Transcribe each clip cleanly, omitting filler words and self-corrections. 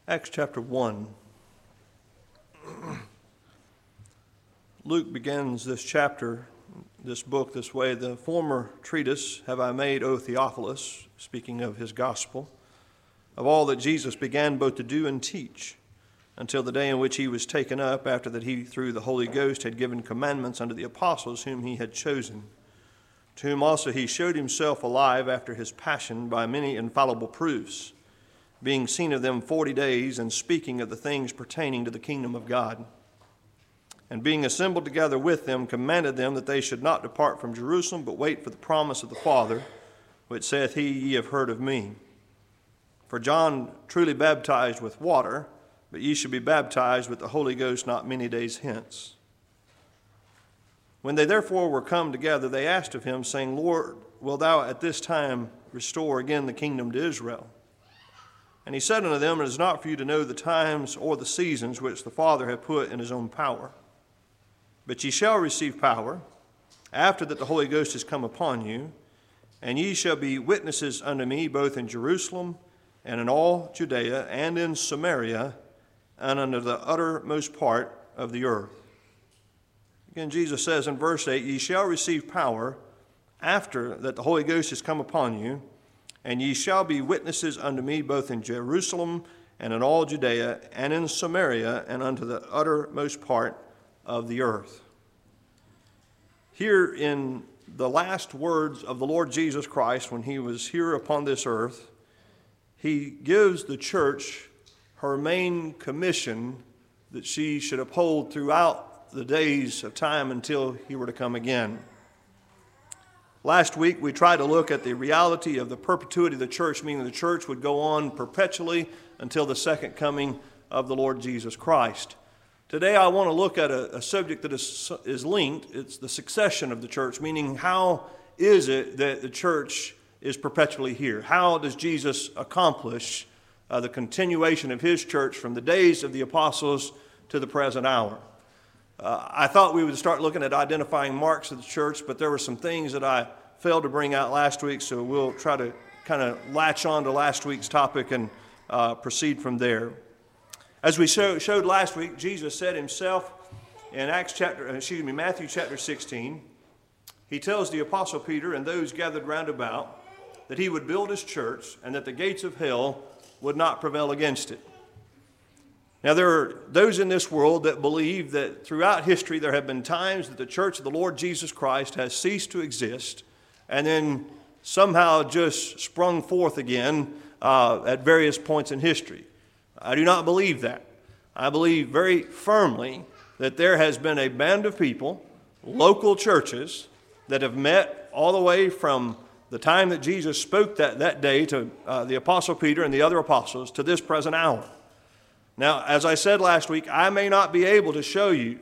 Acts chapter 1. Luke begins this chapter, this book, this way. The former treatise have I made, O Theophilus, speaking of his gospel, of all that Jesus began both to do and teach, until the day in which he was taken up, after that he through the Holy Ghost had given commandments unto the apostles whom he had chosen, to whom also he showed himself alive after his passion by many infallible proofs, being seen of them 40 days, and speaking of the things pertaining to the kingdom of God. And being assembled together with them, commanded them that they should not depart from Jerusalem, but wait for the promise of the Father, which saith he, Ye have heard of me. For John truly baptized with water, but ye shall be baptized with the Holy Ghost not many days hence. When they therefore were come together, they asked of him, saying, Lord, wilt thou at this time restore again the kingdom to Israel? And he said unto them, It is not for you to know the times or the seasons which the Father hath put in his own power. But ye shall receive power, after that the Holy Ghost is come upon you, and ye shall be witnesses unto me both in Jerusalem and in all Judea and in Samaria and unto the uttermost part of the earth. Again, Jesus says in verse 8, Ye shall receive power, after that the Holy Ghost is come upon you, and ye shall be witnesses unto me both in Jerusalem and in all Judea and in Samaria and unto the uttermost part of the earth. Here in the last words of the Lord Jesus Christ when he was here upon this earth, he gives the church her main commission that she should uphold throughout the days of time until he were to come again. Last week, we tried to look at the reality of the perpetuity of the church, meaning the church would go on perpetually until the second coming of the Lord Jesus Christ. Today, I want to look at a subject that is linked. It's the succession of the church, meaning how is it that the church is perpetually here? How does Jesus accomplish the continuation of his church from the days of the apostles to the present hour? I thought we would start looking at identifying marks of the church, but there were some things that I failed to bring out last week, so we'll try to kind of latch on to last week's topic and proceed from there. As we showed last week, Jesus said himself in Matthew chapter 16, he tells the apostle Peter and those gathered round about that he would build his church and that the gates of hell would not prevail against it. Now, there are those in this world that believe that throughout history there have been times that the church of the Lord Jesus Christ has ceased to exist and then somehow just sprung forth again at various points in history. I do not believe that. I believe very firmly that there has been a band of people, local churches, that have met all the way from the time that Jesus spoke that day to the apostle Peter and the other apostles to this present hour. Now, as I said last week, I may not be able to show you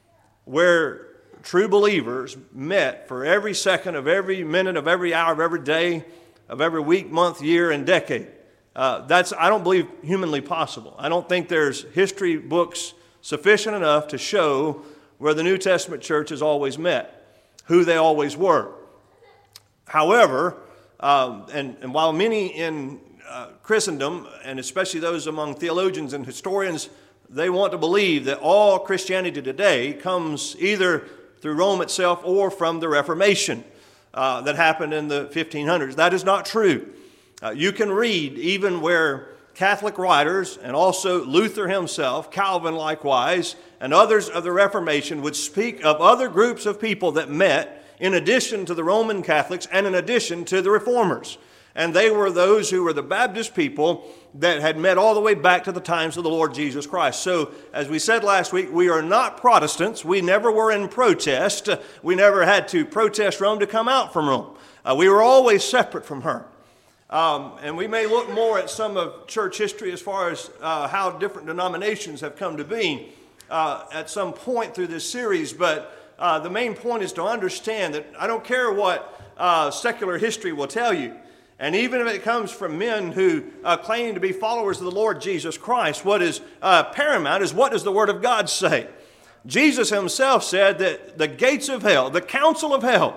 where true believers met for every second of every minute of every hour of every day of every week, month, year, and decade. That's, I don't believe, humanly possible. I don't think there's history books sufficient enough to show where the New Testament church has always met, who they always were. However, and while many in Christendom, and especially those among theologians and historians, they want to believe that all Christianity today comes either through Rome itself or from the Reformation that happened in the 1500s. That is not true. You can read even where Catholic writers and also Luther himself, Calvin likewise, and others of the Reformation would speak of other groups of people that met in addition to the Roman Catholics and in addition to the Reformers. And they were those who were the Baptist people that had met all the way back to the times of the Lord Jesus Christ. So, as we said last week, we are not Protestants. We never were in protest. We never had to protest Rome to come out from Rome. We were always separate from her. And we may look more at some of church history as far as how different denominations have come to be at some point through this series. But the main point is to understand that I don't care what secular history will tell you. And even if it comes from men who claim to be followers of the Lord Jesus Christ, what is paramount is what does the Word of God say? Jesus himself said that the gates of hell, the council of hell,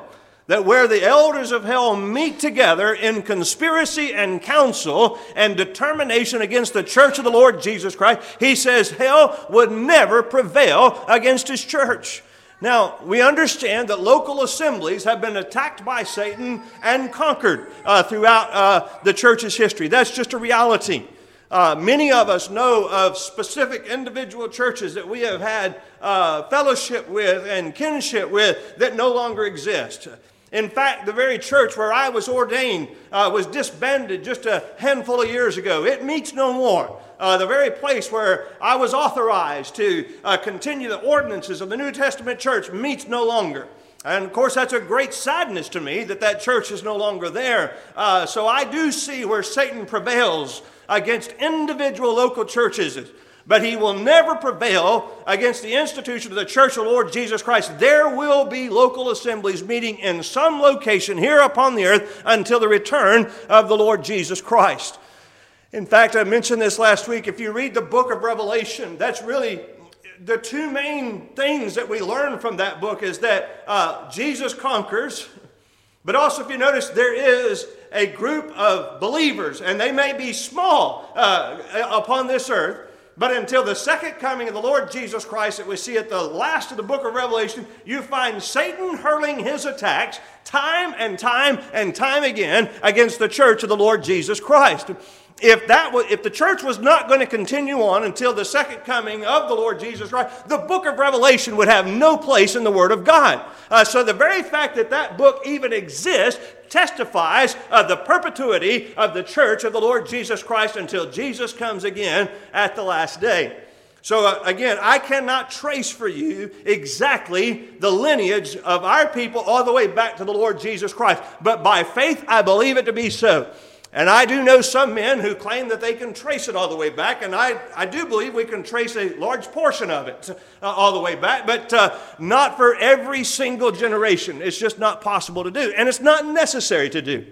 that where the elders of hell meet together in conspiracy and counsel and determination against the church of the Lord Jesus Christ, he says hell would never prevail against his church. Now, we understand that local assemblies have been attacked by Satan and conquered throughout the church's history. That's just a reality. Many of us know of specific individual churches that we have had fellowship with and kinship with that no longer exist. In fact, the very church where I was ordained was disbanded just a handful of years ago. It meets no more. The very place where I was authorized to continue the ordinances of the New Testament church meets no longer. And of course, that's a great sadness to me that that church is no longer there. So I do see where Satan prevails against individual local churches. But he will never prevail against the institution of the Church of the Lord Jesus Christ. There will be local assemblies meeting in some location here upon the earth until the return of the Lord Jesus Christ. In fact, I mentioned this last week. If you read the book of Revelation, that's really the two main things that we learn from that book is that Jesus conquers. But also, if you notice, there is a group of believers, and they may be small upon this earth. But until the second coming of the Lord Jesus Christ that we see at the last of the book of Revelation, you find Satan hurling his attacks time and time and time again against the church of the Lord Jesus Christ. If the church was not going to continue on until the second coming of the Lord Jesus Christ, the book of Revelation would have no place in the Word of God. So the very fact that that book even exists testifies of the perpetuity of the church of the Lord Jesus Christ until Jesus comes again at the last day. So again, I cannot trace for you exactly the lineage of our people all the way back to the Lord Jesus Christ. But by faith, I believe it to be so. And I do know some men who claim that they can trace it all the way back, and I do believe we can trace a large portion of it all the way back, but not for every single generation. It's just not possible to do, and it's not necessary to do.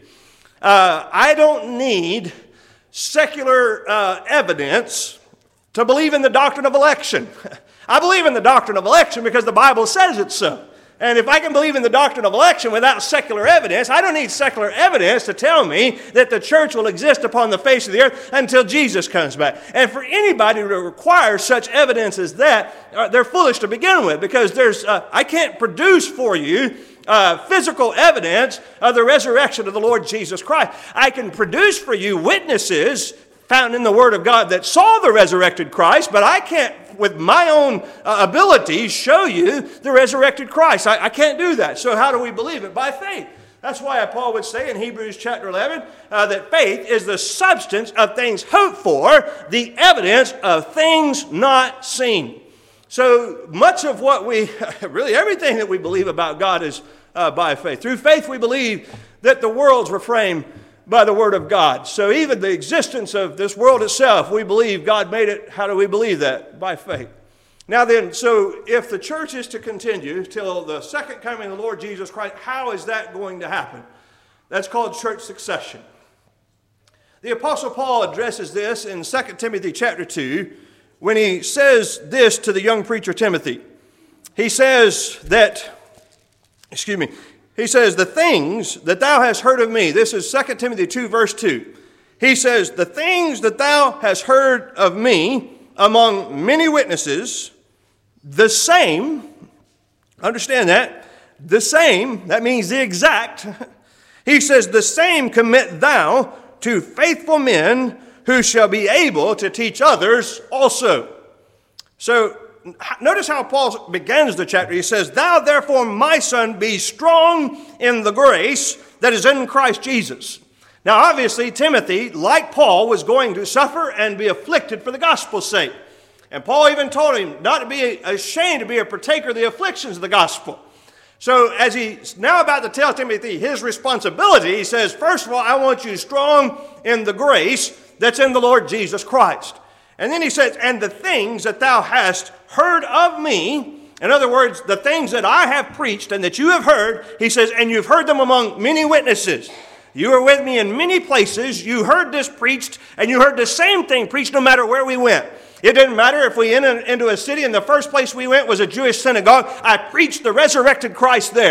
I don't need secular evidence to believe in the doctrine of election. I believe in the doctrine of election because the Bible says it so. And if I can believe in the doctrine of election without secular evidence, I don't need secular evidence to tell me that the church will exist upon the face of the earth until Jesus comes back. And for anybody to require such evidence as that, they're foolish to begin with, because I can't produce for you physical evidence of the resurrection of the Lord Jesus Christ. I can produce for you witnesses found in the Word of God that saw the resurrected Christ, but I can't, with my own ability, show you the resurrected Christ. I can't do that. So how do we believe it? By faith. That's why Paul would say in Hebrews chapter 11 that faith is the substance of things hoped for, the evidence of things not seen. So much of what really everything that we believe about God is by faith. Through faith we believe that the worlds were framed by the Word of God. So even the existence of this world itself, we believe God made it. How do we believe that? By faith. Now then, so if the church is to continue till the second coming of the Lord Jesus Christ, how is that going to happen? That's called church succession. The Apostle Paul addresses this in 2 Timothy chapter 2 when he says this to the young preacher Timothy. He says that, he says, the things that thou hast heard of me, this is 2 Timothy 2 verse 2. He says, the things that thou hast heard of me among many witnesses, the same, understand that, the same, that means the exact. He says, the same commit thou to faithful men who shall be able to teach others also. So, notice how Paul begins the chapter. He says, thou therefore, my son, be strong in the grace that is in Christ Jesus. Now, obviously, Timothy, like Paul, was going to suffer and be afflicted for the gospel's sake. And Paul even told him not to be ashamed to be a partaker of the afflictions of the gospel. So as he's now about to tell Timothy his responsibility, he says, first of all, I want you strong in the grace that's in the Lord Jesus Christ. And then he says, and the things that thou hast heard of me, in other words, the things that I have preached and that you have heard, he says, and you've heard them among many witnesses. You were with me in many places, you heard this preached, and you heard the same thing preached no matter where we went. It didn't matter if we entered into a city and the first place we went was a Jewish synagogue. I preached the resurrected Christ there.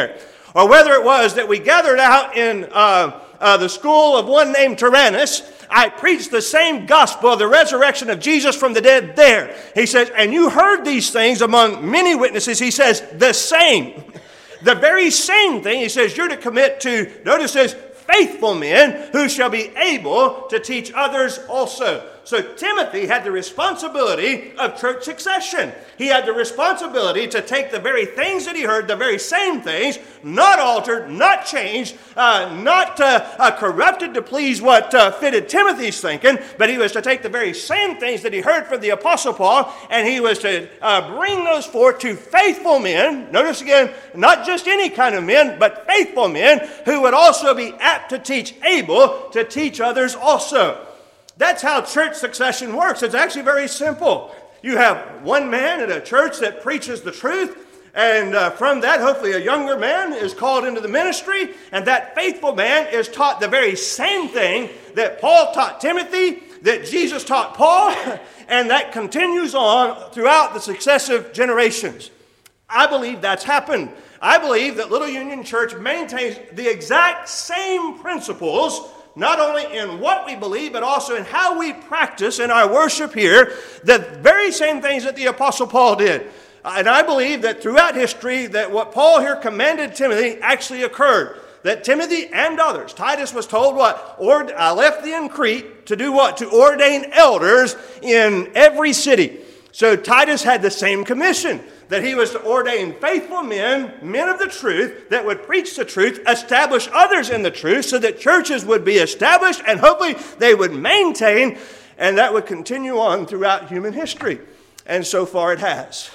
or whether it was that we gathered out in the school of one named Tyrannus, I preached the same gospel of the resurrection of Jesus from the dead there. He says, and you heard these things among many witnesses. He says, the same. The very same thing. He says, you're to commit to, notice this, faithful men who shall be able to teach others also. So Timothy had the responsibility of church succession. He had the responsibility to take the very things that he heard, the very same things, not altered, not changed, not corrupted to please what fitted Timothy's thinking, but he was to take the very same things that he heard from the Apostle Paul, and he was to bring those forth to faithful men. Notice again, not just any kind of men, but faithful men who would also be apt to teach, able to teach others also. That's how church succession works. It's actually very simple. You have one man at a church that preaches the truth, and from that, hopefully a younger man is called into the ministry, and that faithful man is taught the very same thing that Paul taught Timothy, that Jesus taught Paul, and that continues on throughout the successive generations. I believe that's happened. I believe that Little Union Church maintains the exact same principles, not only in what we believe, but also in how we practice in our worship here, the very same things that the Apostle Paul did. And I believe that throughout history, that what Paul here commanded Timothy actually occurred. That Timothy and others, Titus was told what? I left thee in Crete to do what? To ordain elders in every city. So Titus had the same commission, that he was to ordain faithful men, men of the truth, that would preach the truth, establish others in the truth, so that churches would be established, and hopefully they would maintain, and that would continue on throughout human history. And so far it has.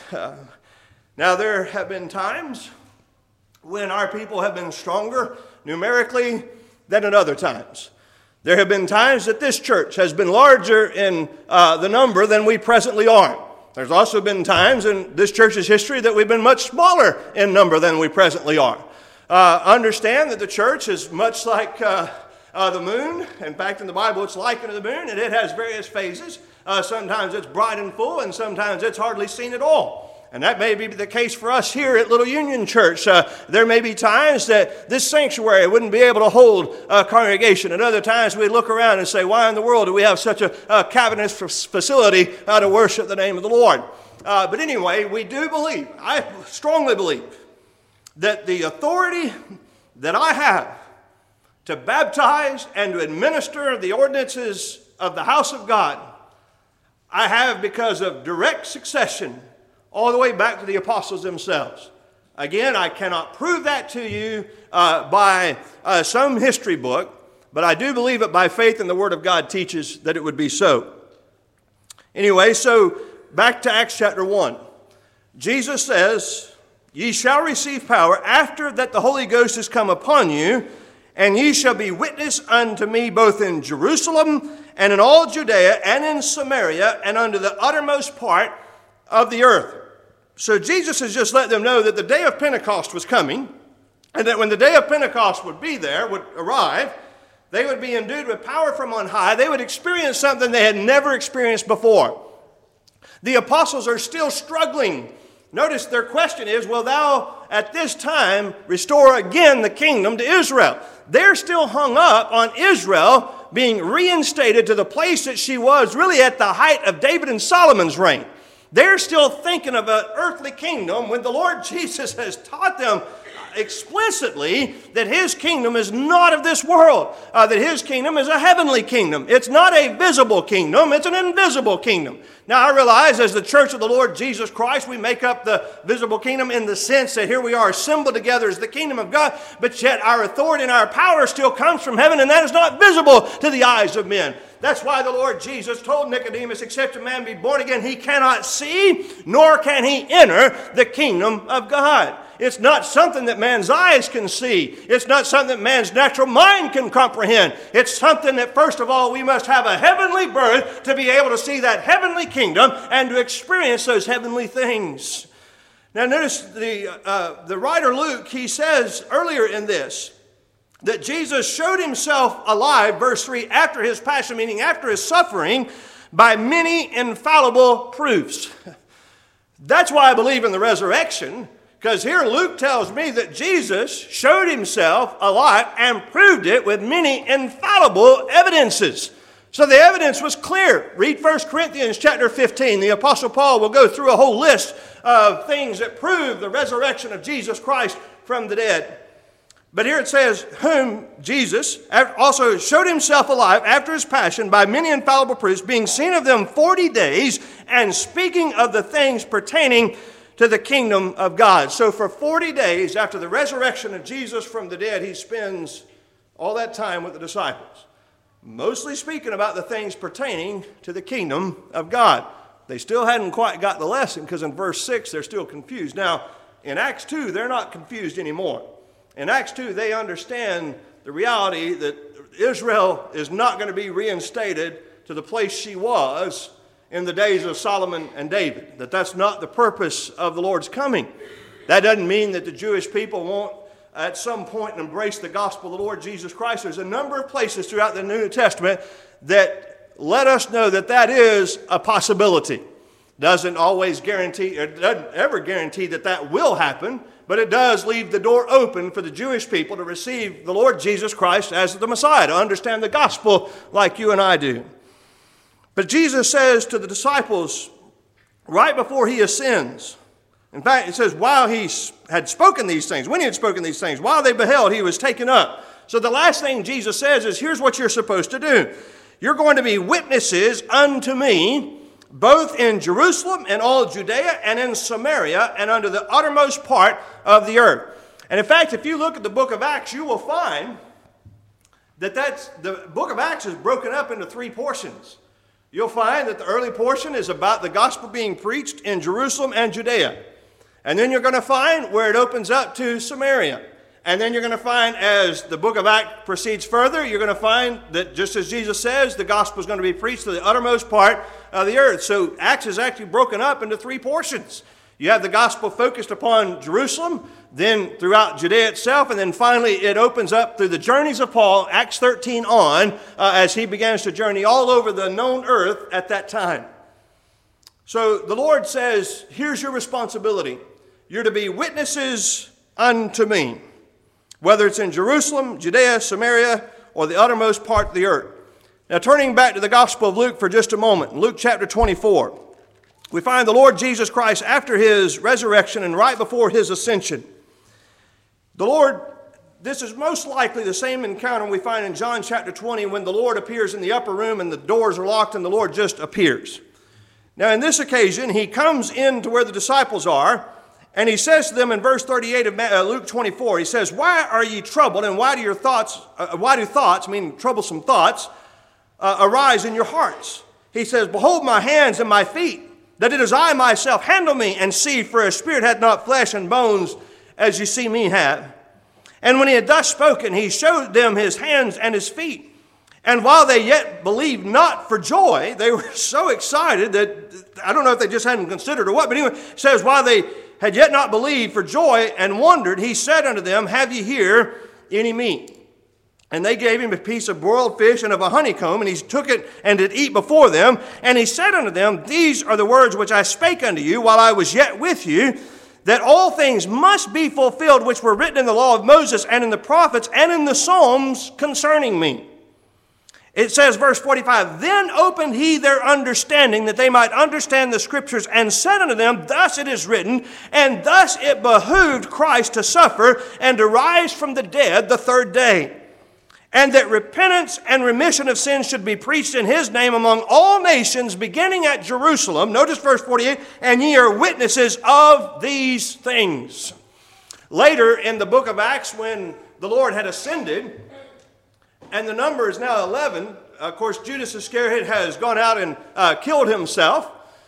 Now there have been times when our people have been stronger numerically than at other times. There have been times that this church has been larger in the number than we presently are. There's also been times in this church's history that we've been much smaller in number than we presently are. Understand that the church is much like the moon. In fact, in the Bible, it's likened to the moon, and it has various phases. Sometimes it's bright and full, and sometimes it's hardly seen at all. And that may be the case for us here at Little Union Church. There may be times that this sanctuary wouldn't be able to hold a congregation. At other times we look around and say, why in the world do we have such a cavernous facility to worship the name of the Lord? But anyway, we do believe, I strongly believe, that the authority that I have to baptize and to administer the ordinances of the house of God, I have because of direct succession all the way back to the apostles themselves. Again, I cannot prove that to you by some history book, but I do believe it by faith, and the Word of God teaches that it would be so. Anyway, so back to Acts chapter 1. Jesus says, ye shall receive power after that the Holy Ghost is come upon you, and ye shall be witness unto me both in Jerusalem and in all Judea and in Samaria and unto the uttermost part of the earth. So Jesus has just let them know that the day of Pentecost was coming, and that when the day of Pentecost would arrive, they would be endued with power from on high. They would experience something they had never experienced before. The apostles are still struggling. Notice their question is, will thou at this time restore again the kingdom to Israel? They're still hung up on Israel being reinstated to the place that she was really at the height of David and Solomon's reign. They're still thinking of an earthly kingdom when the Lord Jesus has taught them explicitly that his kingdom is not of this world, that his kingdom is a heavenly kingdom. It's not a visible kingdom, it's an invisible kingdom. Now I realize as the church of the Lord Jesus Christ, we make up the visible kingdom in the sense that here we are assembled together as the kingdom of God, but yet our authority and our power still comes from heaven, and that is not visible to the eyes of men. That's why the Lord Jesus told Nicodemus, except a man be born again, he cannot see, nor can he enter the kingdom of God. It's not something that man's eyes can see. It's not something that man's natural mind can comprehend. It's something that, first of all, we must have a heavenly birth to be able to see that heavenly kingdom and to experience those heavenly things. Now notice the writer Luke, he says earlier in this, that Jesus showed himself alive, verse 3, after his passion, meaning after his suffering, by many infallible proofs. That's why I believe in the resurrection, Because here Luke tells me that Jesus showed himself alive and proved it with many infallible evidences. So the evidence was clear. Read 1 Corinthians chapter 15. The Apostle Paul will go through a whole list of things that prove the resurrection of Jesus Christ from the dead. But here it says, whom Jesus also showed himself alive after his passion by many infallible proofs, being seen of them 40 days, and speaking of the things pertaining to the kingdom of God. So for 40 days after the resurrection of Jesus from the dead, he spends all that time with the disciples, mostly speaking about the things pertaining to the kingdom of God. They still hadn't quite got the lesson, because in verse 6 they're still confused. Now, in Acts 2, they're not confused anymore. In Acts 2, they understand the reality that Israel is not going to be reinstated to the place she was in the days of Solomon and David. That's not the purpose of the Lord's coming. That doesn't mean that the Jewish people won't at some point embrace the gospel of the Lord Jesus Christ. There's a number of places throughout the New Testament that let us know that that is a possibility. Doesn't always guarantee, it doesn't ever guarantee that that will happen, but it does leave the door open for the Jewish people to receive the Lord Jesus Christ as the Messiah, to understand the gospel like you and I do. But Jesus says to the disciples right before he ascends, in fact, it says while he had spoken these things, when he had spoken these things, while they beheld, he was taken up. So the last thing Jesus says is, here's what you're supposed to do. You're going to be witnesses unto me, both in Jerusalem and all Judea and in Samaria and unto the uttermost part of the earth. And in fact, if you look at the book of Acts, you will find that the book of Acts is broken up into three portions. You'll find that the early portion is about the gospel being preached in Jerusalem and Judea. And then you're going to find where it opens up to Samaria. And then you're going to find, as the book of Acts proceeds further, you're going to find that just as Jesus says, the gospel is going to be preached to the uttermost part of the earth. So Acts is actually broken up into three portions. You have the gospel focused upon Jerusalem, then throughout Judea itself, and then finally it opens up through the journeys of Paul, Acts 13 on, as he begins to journey all over the known earth at that time. So the Lord says, here's your responsibility. You're to be witnesses unto me, whether it's in Jerusalem, Judea, Samaria, or the uttermost part of the earth. Now, turning back to the Gospel of Luke for just a moment, in Luke chapter 24, we find the Lord Jesus Christ after his resurrection and right before his ascension. The Lord, this is most likely the same encounter we find in John chapter 20 when the Lord appears in the upper room and the doors are locked and the Lord just appears. Now, in this occasion, he comes into where the disciples are, and he says to them in verse 38 of Luke 24, he says, why are ye troubled, and why do thoughts, meaning troublesome thoughts, arise in your hearts? He says, behold my hands and my feet, that it is I myself. Handle me and see, for a spirit hath not flesh and bones, as you see me have. And when he had thus spoken, he showed them his hands and his feet. And while they yet believed not for joy, they were so excited that, I don't know if they just hadn't considered or what, but anyway, it says, while they had yet not believed for joy and wondered, he said unto them, have ye here any meat? And they gave him a piece of broiled fish and of a honeycomb, and he took it and did eat before them. And he said unto them, these are the words which I spake unto you while I was yet with you, that all things must be fulfilled which were written in the law of Moses and in the prophets and in the Psalms concerning me. It says, verse 45, then opened he their understanding that they might understand the scriptures, and said unto them, thus it is written, and thus it behooved Christ to suffer and to rise from the dead the third day, and that repentance and remission of sins should be preached in his name among all nations, beginning at Jerusalem. Notice verse 48, and ye are witnesses of these things. Later in the book of Acts, when the Lord had ascended, and the number is now 11. Of course, Judas Iscariot has gone out and killed himself.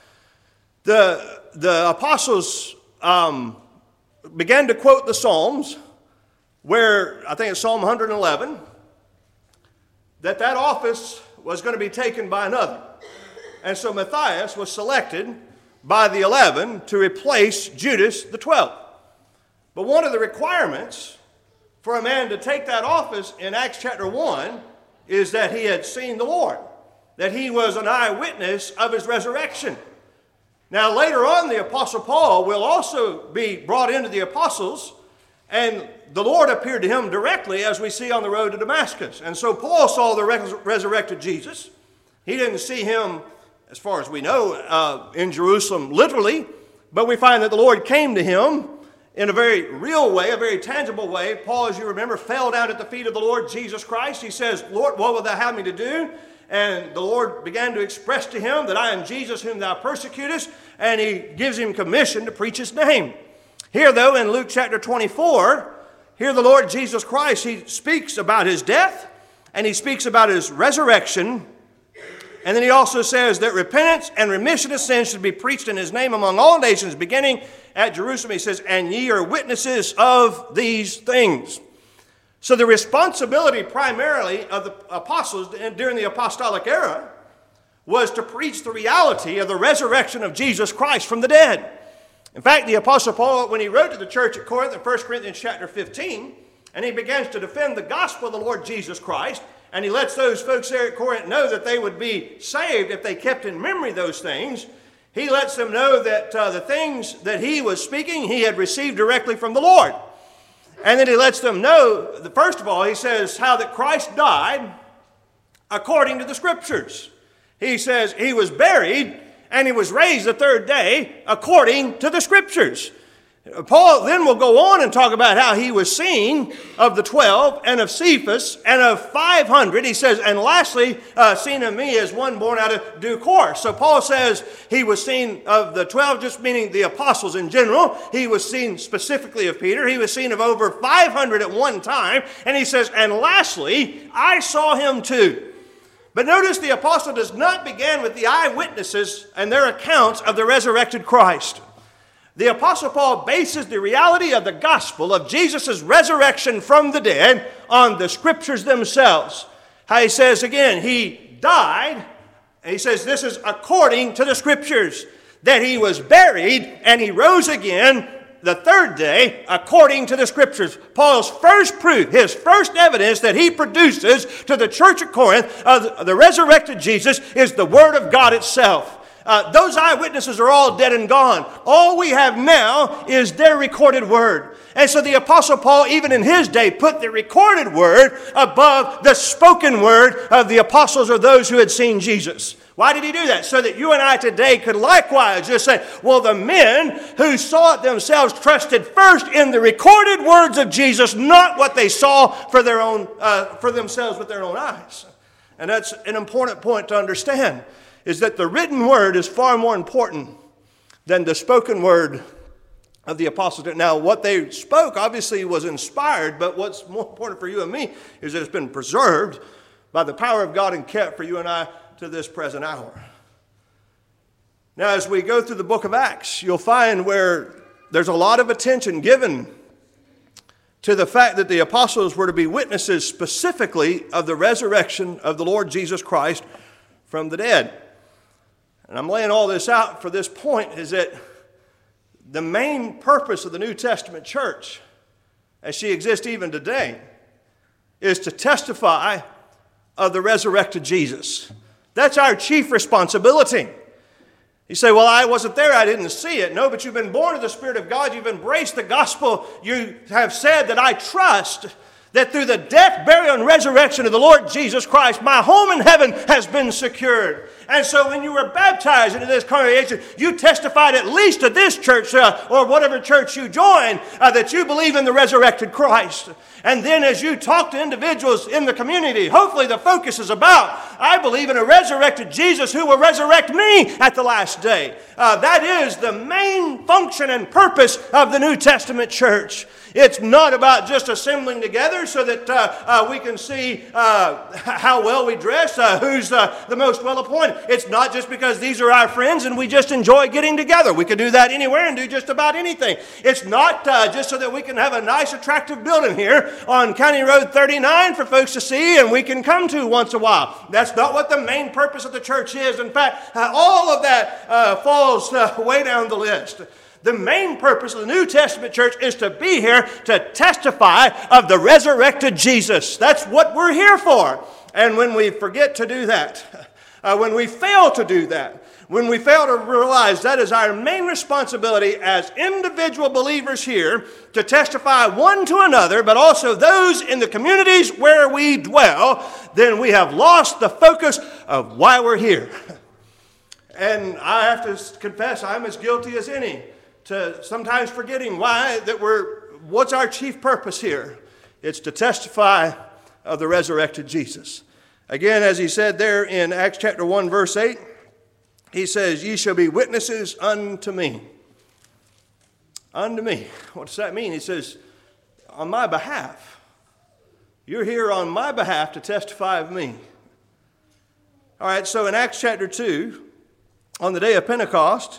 The apostles began to quote the Psalms, where I think it's Psalm 111, that office was going to be taken by another. And so Matthias was selected by the 11 to replace Judas the 12th. But one of the requirements for a man to take that office in Acts chapter 1 is that he had seen the Lord, that he was an eyewitness of his resurrection. Now later on, the Apostle Paul will also be brought into the apostles, and the Lord appeared to him directly, as we see on the road to Damascus. And so Paul saw the resurrected Jesus. He didn't see him, as far as we know, in Jerusalem literally, but we find that the Lord came to him in a very real way, a very tangible way. Paul, as you remember, fell down at the feet of the Lord Jesus Christ. He says, Lord, what wilt thou have me to do? And the Lord began to express to him that I am Jesus whom thou persecutest, and he gives him commission to preach his name. Here, though, in Luke chapter 24, here the Lord Jesus Christ, he speaks about his death, and he speaks about his resurrection, and then he also says that repentance and remission of sins should be preached in his name among all nations, beginning at Jerusalem. He says, and ye are witnesses of these things. So the responsibility primarily of the apostles during the apostolic era was to preach the reality of the resurrection of Jesus Christ from the dead. In fact, the Apostle Paul, when he wrote to the church at Corinth in 1 Corinthians chapter 15, and he begins to defend the gospel of the Lord Jesus Christ, and he lets those folks there at Corinth know that they would be saved if they kept in memory those things, he lets them know that the things that he was speaking, he had received directly from the Lord. And then he lets them know, first of all, he says how that Christ died according to the Scriptures. He says he was buried and he was raised the third day according to the Scriptures. Paul then will go on and talk about how he was seen of the 12 and of Cephas and of 500. He says, and lastly, seen of me as one born out of due course. So Paul says he was seen of the 12, just meaning the apostles in general. He was seen specifically of Peter. He was seen of over 500 at one time. And he says, and lastly, I saw him too. But notice the apostle does not begin with the eyewitnesses and their accounts of the resurrected Christ. The Apostle Paul bases the reality of the gospel of Jesus' resurrection from the dead on the Scriptures themselves. How he says again, he died, and he says this is according to the Scriptures, that he was buried and he rose again the third day according to the Scriptures. Paul's first proof, his first evidence that he produces to the church at Corinth of the resurrected Jesus is the Word of God itself. Those eyewitnesses are all dead and gone. All we have now is their recorded word. And so the Apostle Paul, even in his day, put the recorded word above the spoken word of the apostles or those who had seen Jesus. Why did he do that? So that you and I today could likewise just say, well, the men who saw it themselves trusted first in the recorded words of Jesus, not what they saw for their own, for themselves with their own eyes. And that's an important point to understand, is that the written word is far more important than the spoken word of the apostles. Now, what they spoke obviously was inspired, but what's more important for you and me is that it's been preserved by the power of God and kept for you and I to this present hour. Now, as we go through the book of Acts, you'll find where there's a lot of attention given to the fact that the apostles were to be witnesses specifically of the resurrection of the Lord Jesus Christ from the dead. And I'm laying all this out for this point, is that the main purpose of the New Testament church, as she exists even today, is to testify of the resurrected Jesus. That's our chief responsibility. You say, well, I wasn't there, I didn't see it. No, but you've been born of the Spirit of God, you've embraced the gospel, you have said that I trust that through the death, burial, and resurrection of the Lord Jesus Christ, my home in heaven has been secured. And so when you were baptized into this congregation, you testified at least to this church or whatever church you join that you believe in the resurrected Christ. And then as you talk to individuals in the community, hopefully the focus is about, I believe in a resurrected Jesus who will resurrect me at the last day. That is the main function and purpose of the New Testament church. It's not about just assembling together so that we can see how well we dress, who's the most well-appointed. It's not just because these are our friends and we just enjoy getting together. We could do that anywhere and do just about anything. It's not just so that we can have a nice, attractive building here on County Road 39 for folks to see and we can come to once in a while. That's not what the main purpose of the church is. In fact, all of that falls way down the list. The main purpose of the New Testament church is to be here to testify of the resurrected Jesus. That's what we're here for. And when we forget to do that, when we fail to do that, when we fail to realize that is our main responsibility as individual believers here to testify one to another, but also those in the communities where we dwell, then we have lost the focus of why we're here. And I have to confess, I'm as guilty as any to sometimes forgetting what's our chief purpose here. It's to testify of the resurrected Jesus. Again, as he said there in Acts chapter 1, verse 8, he says, ye shall be witnesses unto me. Unto me. What does that mean? He says, on my behalf. You're here on my behalf to testify of me. All right, so in Acts chapter 2, on the day of Pentecost,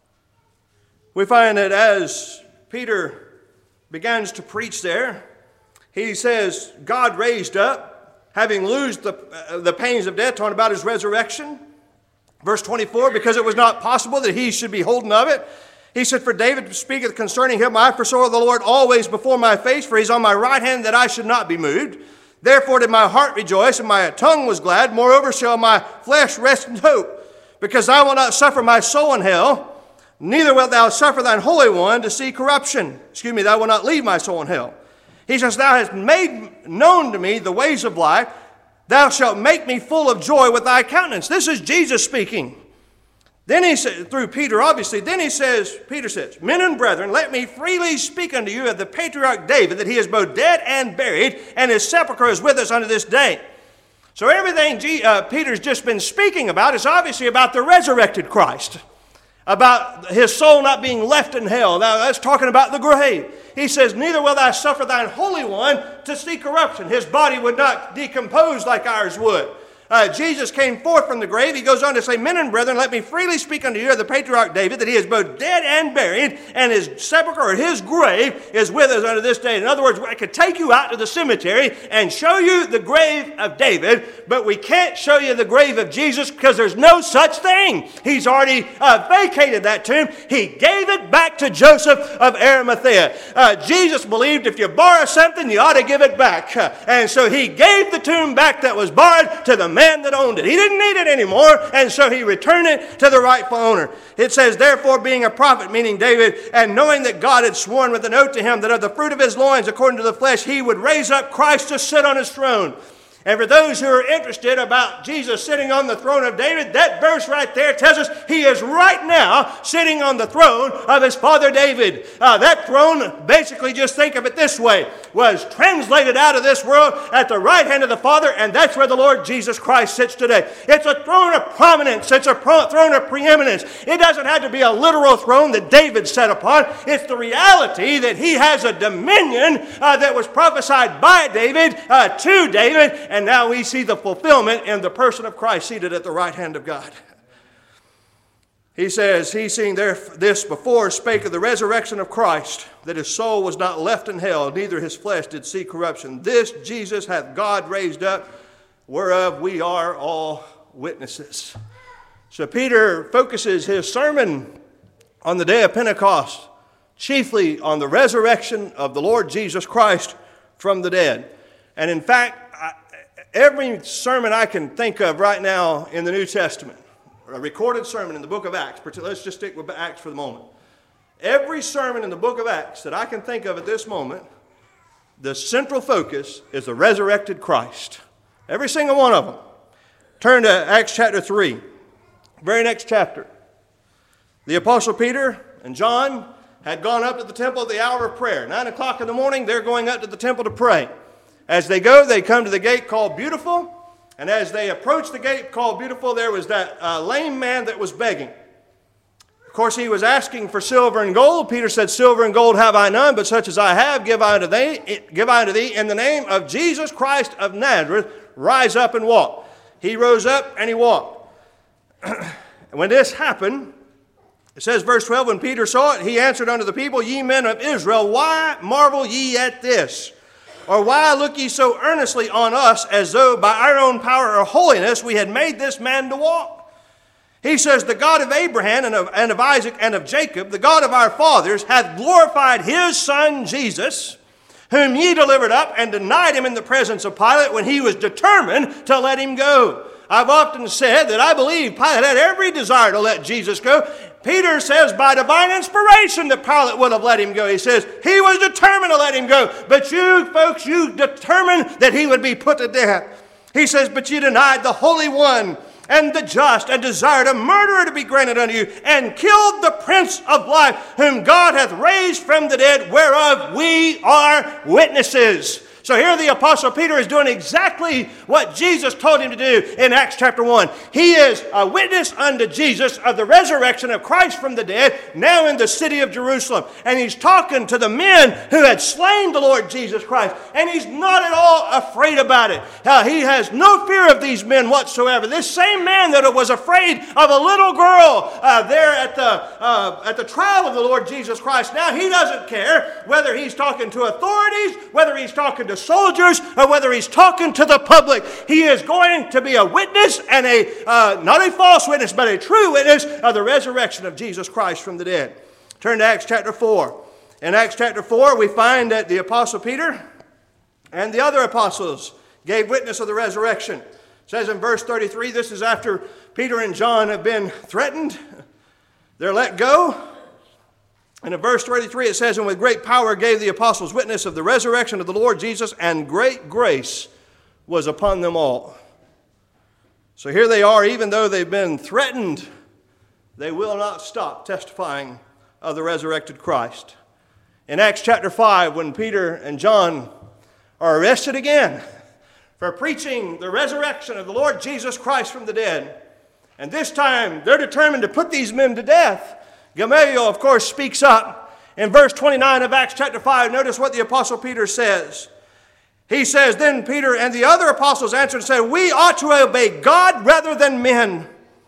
we find that as Peter begins to preach there, he says, God raised up, having loosed the pains of death, talking about his resurrection. Verse 24, because it was not possible that he should be holden of it. He said, for David speaketh concerning him, I foresaw the Lord always before my face, for he's on my right hand that I should not be moved. Therefore did my heart rejoice, and my tongue was glad. Moreover shall my flesh rest in hope, because thou wilt not suffer my soul in hell, neither wilt thou suffer thine Holy One to see corruption. Thou wilt not leave my soul in hell. He says, thou hast made known to me the ways of life. Thou shalt make me full of joy with thy countenance. This is Jesus speaking. Then he said, through Peter, obviously, Peter says, men and brethren, let me freely speak unto you of the patriarch David, that he is both dead and buried, and his sepulchre is with us unto this day. So everything Peter's just been speaking about is obviously about the resurrected Christ, about his soul not being left in hell. Now that's talking about the grave. He says, neither will thou suffer thine Holy One to see corruption. His body would not decompose like ours would. Jesus came forth from the grave. He goes on to say, men and brethren, let me freely speak unto you of the patriarch David, that he is both dead and buried, and his sepulchre, or his grave, is with us unto this day. In other words, I could take you out to the cemetery and show you the grave of David, but we can't show you the grave of Jesus because there's no such thing. He's already vacated that tomb. He gave it back to Joseph of Arimathea. Jesus believed if you borrow something, you ought to give it back. And so he gave the tomb back that was borrowed to the man that owned it. He didn't need it anymore, and so he returned it to the rightful owner. It says, therefore, being a prophet, meaning David, and knowing that God had sworn with an oath to him that of the fruit of his loins, according to the flesh, he would raise up Christ to sit on his throne. And for those who are interested about Jesus sitting on the throne of David, that verse right there tells us he is right now sitting on the throne of his father David. That throne, basically just think of it this way, was translated out of this world at the right hand of the Father, and that's where the Lord Jesus Christ sits today. It's a throne of prominence. It's a throne of preeminence. It doesn't have to be a literal throne that David sat upon. It's the reality that he has a dominion that was prophesied by David to David, and now we see the fulfillment in the person of Christ seated at the right hand of God. He says, he seeing this before spake of the resurrection of Christ, that his soul was not left in hell, neither his flesh did see corruption. This Jesus hath God raised up, whereof we are all witnesses. So Peter focuses his sermon on the day of Pentecost, chiefly on the resurrection of the Lord Jesus Christ from the dead. And in fact, every sermon I can think of right now in the New Testament, a recorded sermon in the book of Acts, let's just stick with Acts for the moment. Every sermon in the book of Acts that I can think of at this moment, the central focus is the resurrected Christ. Every single one of them. Turn to Acts chapter 3, very next chapter. The Apostle Peter and John had gone up to the temple at the hour of prayer. 9 o'clock in the morning, they're going up to the temple to pray. As they go, they come to the gate called Beautiful. And as they approach the gate called Beautiful, there was that lame man that was begging. Of course, he was asking for silver and gold. Peter said, silver and gold have I none, but such as I have give I unto thee. In the name of Jesus Christ of Nazareth, rise up and walk. He rose up and he walked. And when this happened, it says, verse 12, when Peter saw it, he answered unto the people, ye men of Israel, why marvel ye at this? Or why look ye so earnestly on us, as though by our own power or holiness we had made this man to walk? He says, the God of Abraham and of Isaac and of Jacob, the God of our fathers, hath glorified his son Jesus, whom ye delivered up and denied him in the presence of Pilate when he was determined to let him go. I've often said that I believe Pilate had every desire to let Jesus go. Peter says by divine inspiration that Pilate would have let him go. He says he was determined to let him go. But you folks, you determined that he would be put to death. He says, but you denied the Holy One and the just, and desired a murderer to be granted unto you, and killed the Prince of Life, whom God hath raised from the dead, whereof we are witnesses. So here the Apostle Peter is doing exactly what Jesus told him to do in Acts chapter 1. He is a witness unto Jesus of the resurrection of Christ from the dead, now in the city of Jerusalem. And he's talking to the men who had slain the Lord Jesus Christ. And he's not at all afraid about it. He has no fear of these men whatsoever. This same man that was afraid of a little girl there at the trial of the Lord Jesus Christ, now he doesn't care whether he's talking to authorities, whether he's talking to soldiers, or whether he's talking to the public. He is going to be a witness, and not a false witness, but a true witness of the resurrection of Jesus Christ from the dead. Turn to Acts chapter 4. In Acts chapter 4, we find that the Apostle Peter and the other apostles gave witness of the resurrection. It says in verse 33, this is after Peter and John have been threatened. They're let go. And in verse 33 it says, and with great power gave the apostles witness of the resurrection of the Lord Jesus, and great grace was upon them all. So here they are, even though they've been threatened, they will not stop testifying of the resurrected Christ. In Acts chapter 5, when Peter and John are arrested again for preaching the resurrection of the Lord Jesus Christ from the dead, and this time they're determined to put these men to death, Gamaliel, of course, speaks up. In verse 29 of Acts chapter 5, notice what the Apostle Peter says. He says, then Peter and the other apostles answered and said, we ought to obey God rather than men.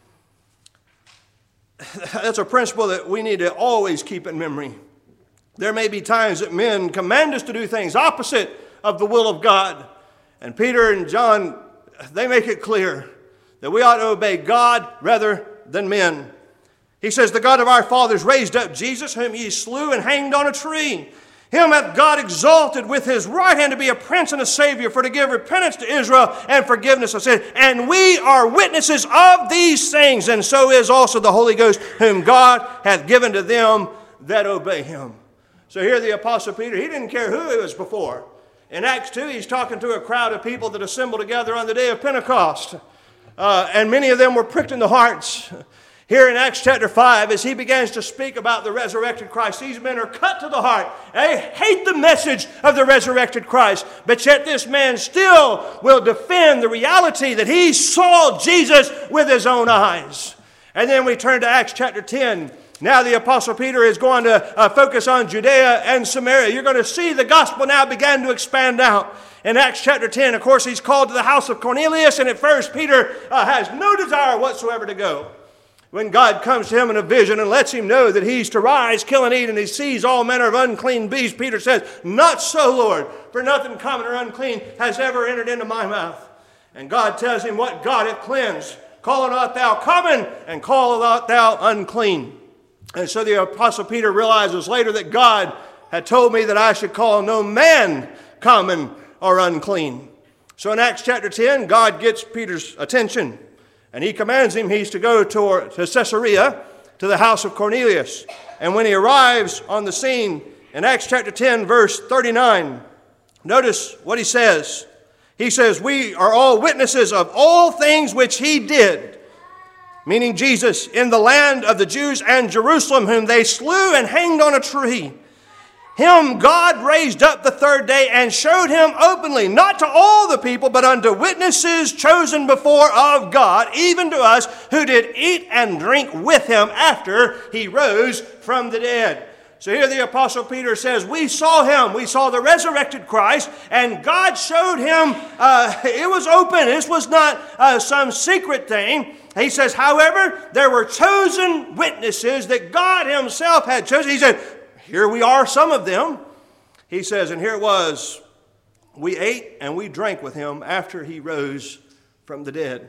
That's a principle that we need to always keep in memory. There may be times that men command us to do things opposite of the will of God. And Peter and John, they make it clear that we ought to obey God rather than men. He says, the God of our fathers raised up Jesus, whom ye slew and hanged on a tree. Him hath God exalted with his right hand to be a prince and a savior, for to give repentance to Israel and forgiveness of sin. And we are witnesses of these things, and so is also the Holy Ghost, whom God hath given to them that obey him. So here the Apostle Peter, he didn't care who it was before. In Acts 2, he's talking to a crowd of people that assembled together on the day of Pentecost. And many of them were pricked in the hearts. Here in Acts chapter 5, as he begins to speak about the resurrected Christ, these men are cut to the heart. They hate the message of the resurrected Christ, but yet this man still will defend the reality that he saw Jesus with his own eyes. And then we turn to Acts chapter 10. Now the Apostle Peter is going to focus on Judea and Samaria. You're going to see the gospel now begin to expand out. In Acts chapter 10, of course, he's called to the house of Cornelius, and at first Peter has no desire whatsoever to go. When God comes to him in a vision and lets him know that he's to rise, kill, and eat, and he sees all manner of unclean beasts, Peter says, not so, Lord, for nothing common or unclean has ever entered into my mouth. And God tells him, what God hath cleansed, call not thou common, and call not thou unclean. And so the Apostle Peter realizes later that God had told me that I should call no man common or unclean. So in Acts chapter 10, God gets Peter's attention. And he commands him, he's to go to Caesarea, to the house of Cornelius. And when he arrives on the scene, in Acts chapter 10, verse 39, notice what he says. He says, we are all witnesses of all things which he did, meaning Jesus, in the land of the Jews and Jerusalem, whom they slew and hanged on a tree. Him God raised up the third day and showed him openly, not to all the people, but unto witnesses chosen before of God, even to us who did eat and drink with him after he rose from the dead. So here the Apostle Peter says, we saw him, we saw the resurrected Christ, and God showed him, it was open, this was not some secret thing. He says, however, there were chosen witnesses that God himself had chosen. He said, here we are, some of them. He says, and here it was, we ate and we drank with him after he rose from the dead.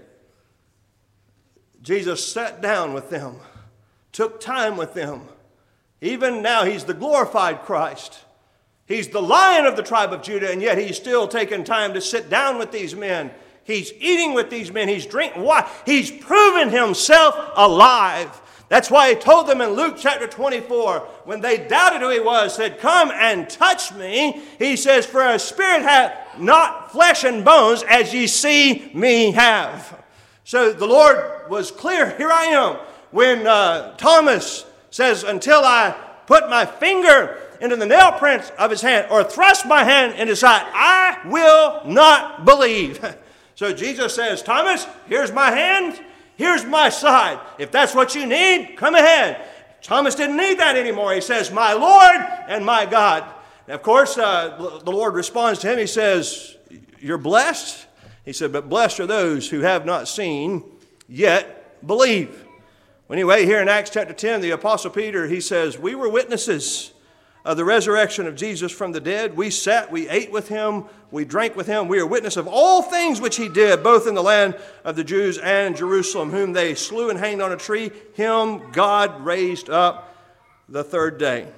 Jesus sat down with them, took time with them. Even now he's the glorified Christ. He's the Lion of the tribe of Judah, and yet he's still taking time to sit down with these men, He's eating with these men. He's drinking. Why? He's proven himself alive. That's why he told them in Luke chapter 24, when they doubted who he was, said, "Come and touch me." He says, "For a spirit hath not flesh and bones, as ye see me have." So the Lord was clear. Here I am. When Thomas says, "Until I put my finger into the nail prints of his hand, or thrust my hand in his side, I will not believe." So Jesus says, "Thomas, here's my hand. Here's my side. If that's what you need, come ahead." Thomas didn't need that anymore. He says, "My Lord and my God." And of course, the Lord responds to him. He says, "You're blessed." He said, "But blessed are those who have not seen, yet believe." Anyway, here in Acts chapter 10, the Apostle Peter, he says, "We were witnesses of the resurrection of Jesus from the dead. We sat, we ate with him, we drank with him. We are witness of all things which he did, both in the land of the Jews and Jerusalem, whom they slew and hanged on a tree. Him God raised up the third day."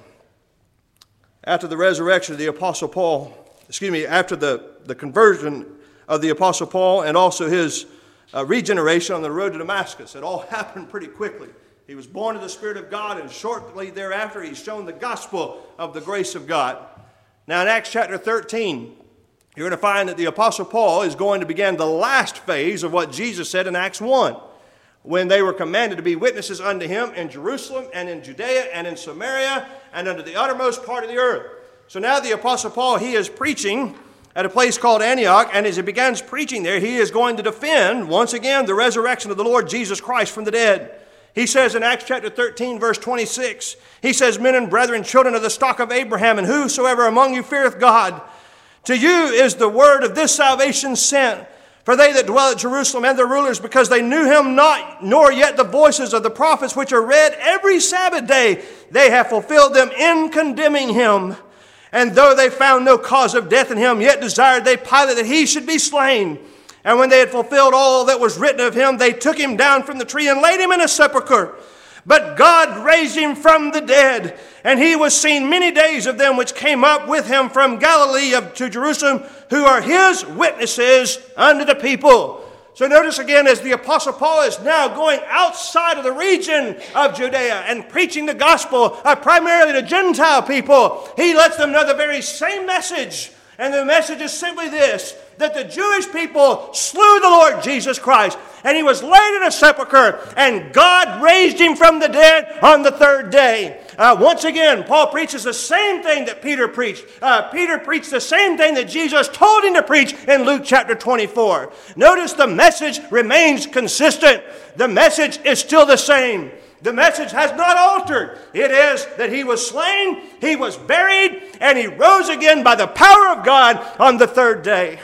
After the resurrection of the Apostle Paul, after the conversion of the Apostle Paul and also his regeneration on the road to Damascus, it all happened pretty quickly. He was born of the Spirit of God, and shortly thereafter he's shown the gospel of the grace of God. Now in Acts chapter 13, you're going to find that the Apostle Paul is going to begin the last phase of what Jesus said in Acts 1, when they were commanded to be witnesses unto him in Jerusalem and in Judea and in Samaria and unto the uttermost part of the earth. So now the Apostle Paul, he is preaching at a place called Antioch, and as he begins preaching there, he is going to defend, once again, the resurrection of the Lord Jesus Christ from the dead. He says in Acts chapter 13, verse 26, he says, "Men and brethren, children of the stock of Abraham, and whosoever among you feareth God, to you is the word of this salvation sent. For they that dwell at Jerusalem and their rulers, because they knew him not, nor yet the voices of the prophets which are read every Sabbath day, they have fulfilled them in condemning him. And though they found no cause of death in him, yet desired they Pilate that he should be slain. And when they had fulfilled all that was written of him, they took him down from the tree and laid him in a sepulchre. But God raised him from the dead, and he was seen many days of them which came up with him from Galilee to Jerusalem, who are his witnesses unto the people." So notice again, as the Apostle Paul is now going outside of the region of Judea and preaching the gospel primarily to Gentile people, he lets them know the very same message. And the message is simply this, that the Jewish people slew the Lord Jesus Christ, and he was laid in a sepulchre, and God raised him from the dead on the third day. Once again, Paul preaches the same thing that Peter preached. Peter preached the same thing that Jesus told him to preach in Luke chapter 24. Notice the message remains consistent. The message is still the same. The message has not altered. It is that he was slain, he was buried, and he rose again by the power of God on the third day.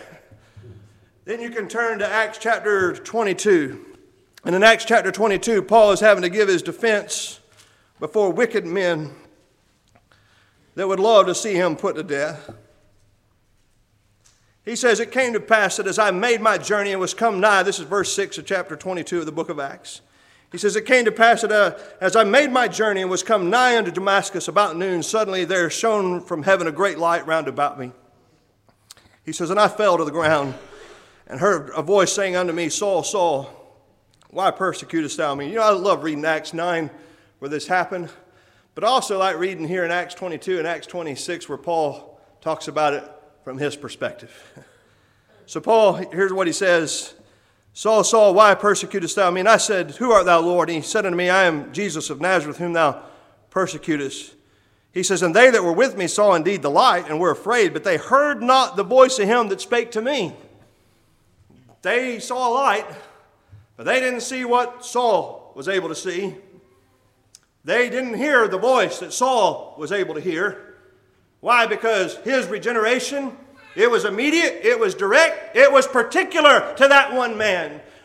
Then you can turn to Acts chapter 22. And in Acts chapter 22, Paul is having to give his defense before wicked men that would love to see him put to death. He says, "It came to pass that as I made my journey and was come nigh," this is verse 6 of chapter 22 of the book of Acts. He says, "It came to pass that as I made my journey and was come nigh unto Damascus about noon, suddenly there shone from heaven a great light round about me." He says, "And I fell to the ground and heard a voice saying unto me, Saul, Saul, why persecutest thou me?" You know, I love reading Acts 9 where this happened, but I also like reading here in Acts 22 and Acts 26 where Paul talks about it from his perspective. So Paul, here's what he says, "Saul, Saul, why persecutest thou me? And I said, Who art thou, Lord? And he said unto me, I am Jesus of Nazareth, whom thou persecutest. He says, And they that were with me saw indeed the light, and were afraid, but they heard not the voice of him that spake to me." They saw a light, but they didn't see what Saul was able to see. They didn't hear the voice that Saul was able to hear. Why? Because his regeneration, it was immediate, it was direct, it was particular to that one man.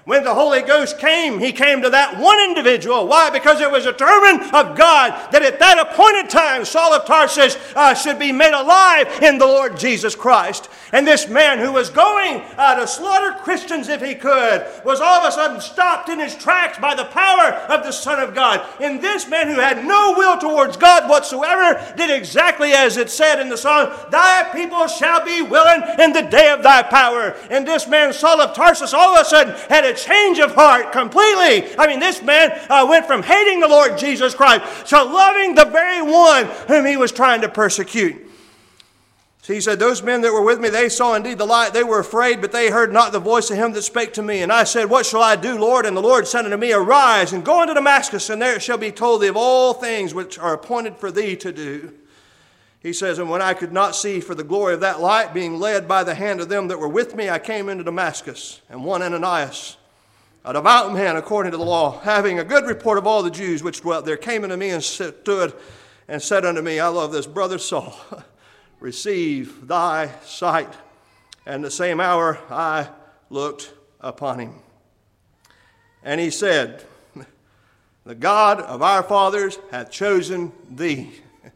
When the Holy Ghost came, he came to that one individual. Why? Because it was determined of God that at that appointed time, Saul of Tarsus should be made alive in the Lord Jesus Christ. And this man who was going to slaughter Christians if he could, was all of a sudden stopped in his tracks by the power of the Son of God. And this man who had no will towards God whatsoever did exactly as it said in the song, "Thy people shall be willing in the day of thy power." And this man, Saul of Tarsus, all of a sudden had a change of heart completely. I mean, this man went from hating the Lord Jesus Christ to loving the very one whom he was trying to persecute. So he said, "Those men that were with me, they saw indeed the light. They were afraid, but they heard not the voice of him that spake to me. And I said, What shall I do, Lord? And the Lord said unto me, Arise, and go unto Damascus, and there it shall be told thee of all things which are appointed for thee to do." He says, "And when I could not see for the glory of that light, being led by the hand of them that were with me, I came into Damascus. And one Ananias, a devout man according to the law, having a good report of all the Jews which dwelt there, came unto me and stood and said unto me," I love this, "Brother Saul, receive thy sight." And the same hour I looked upon him. And he said, "The God of our fathers hath chosen thee."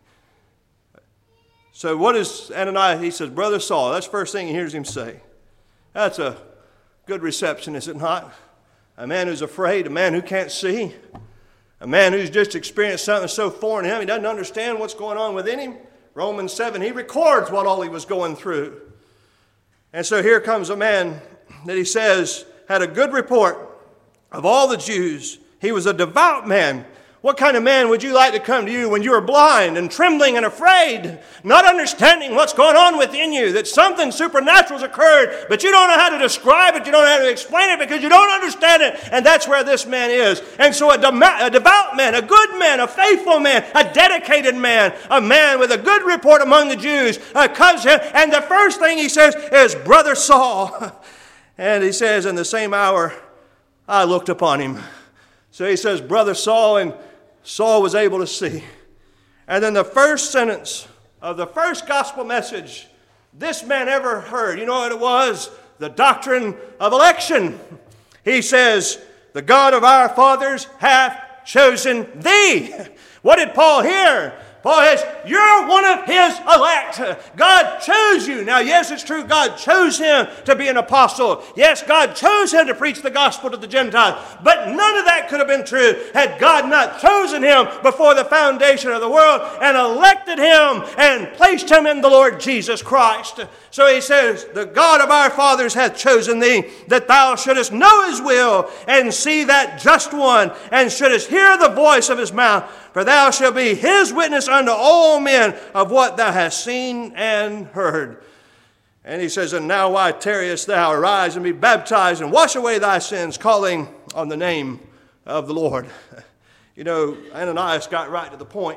So what is Ananias? He says, "Brother Saul." That's the first thing he hears him say. That's a good reception, is it not? A man who's afraid, a man who can't see, a man who's just experienced something so foreign to him, he doesn't understand what's going on within him. Romans 7, he records what all he was going through. And so here comes a man that he says had a good report of all the Jews. He was a devout man. What kind of man would you like to come to you when you are blind and trembling and afraid, not understanding what's going on within you, that something supernatural has occurred, but you don't know how to describe it, you don't know how to explain it because you don't understand it, and that's where this man is. And so a devout man, a good man, a faithful man, a dedicated man, a man with a good report among the Jews comes in, and the first thing he says is, "Brother Saul." And he says, "In the same hour I looked upon him." So he says, "Brother Saul," and Saul was able to see. And then the first sentence of the first gospel message this man ever heard, you know what it was? The doctrine of election. He says, "The God of our fathers hath chosen thee." What did Paul hear? Paul says, "You're one of his elect. God chose you." Now, yes, it's true. God chose him to be an apostle. Yes, God chose him to preach the gospel to the Gentiles. But none of that could have been true had God not chosen him before the foundation of the world and elected him and placed him in the Lord Jesus Christ. So he says, "The God of our fathers hath chosen thee, that thou shouldest know his will and see that just one, and shouldest hear the voice of his mouth. For thou shalt be his witness unto all men of what thou hast seen and heard." And he says, "And now why tarriest thou? Arise and be baptized and wash away thy sins, calling on the name of the Lord." You know, Ananias got right to the point.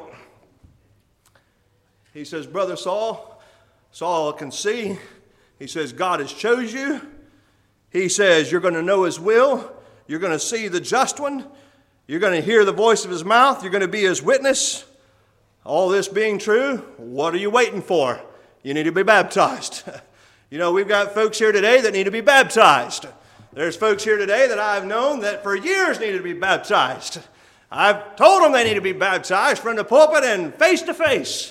He says, "Brother Saul," Saul can see. He says, "God has chose you." He says, "You're going to know his will. You're going to see the just one. You're going to hear the voice of his mouth. You're going to be his witness." All this being true, what are you waiting for? You need to be baptized. You know, we've got folks here today that need to be baptized. There's folks here today that I've known that for years needed to be baptized. I've told them they need to be baptized from the pulpit and face to face.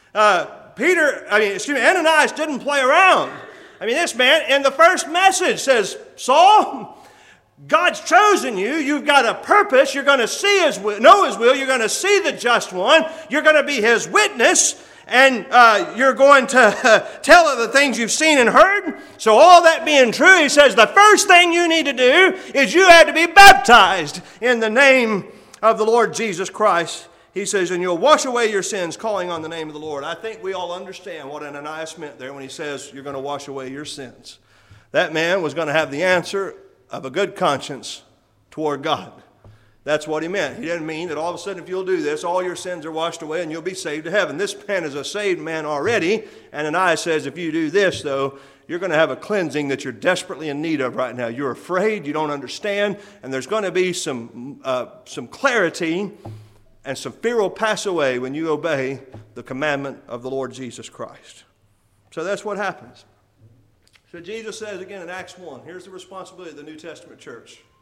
Ananias didn't play around. I mean, this man in the first message says, "Saul, God's chosen you. You've got a purpose. You're going to see his will, know his will. You're going to see the just one. You're going to be his witness. And you're going to tell of the things you've seen and heard." So all that being true, he says, the first thing you need to do is you have to be baptized in the name of the Lord Jesus Christ. He says, "And you'll wash away your sins, calling on the name of the Lord." I think we all understand what Ananias meant there when he says you're going to wash away your sins. That man was going to have the answer of a good conscience toward God. That's what he meant. He didn't mean that all of a sudden if you'll do this, all your sins are washed away and you'll be saved to heaven. This man is a saved man already. And Ananias says if you do this, though, you're going to have a cleansing that you're desperately in need of right now. You're afraid, you don't understand, and there's going to be some clarity, and some fear will pass away when you obey the commandment of the Lord Jesus Christ. So that's what happens. So Jesus says again in Acts 1, here's the responsibility of the New Testament church.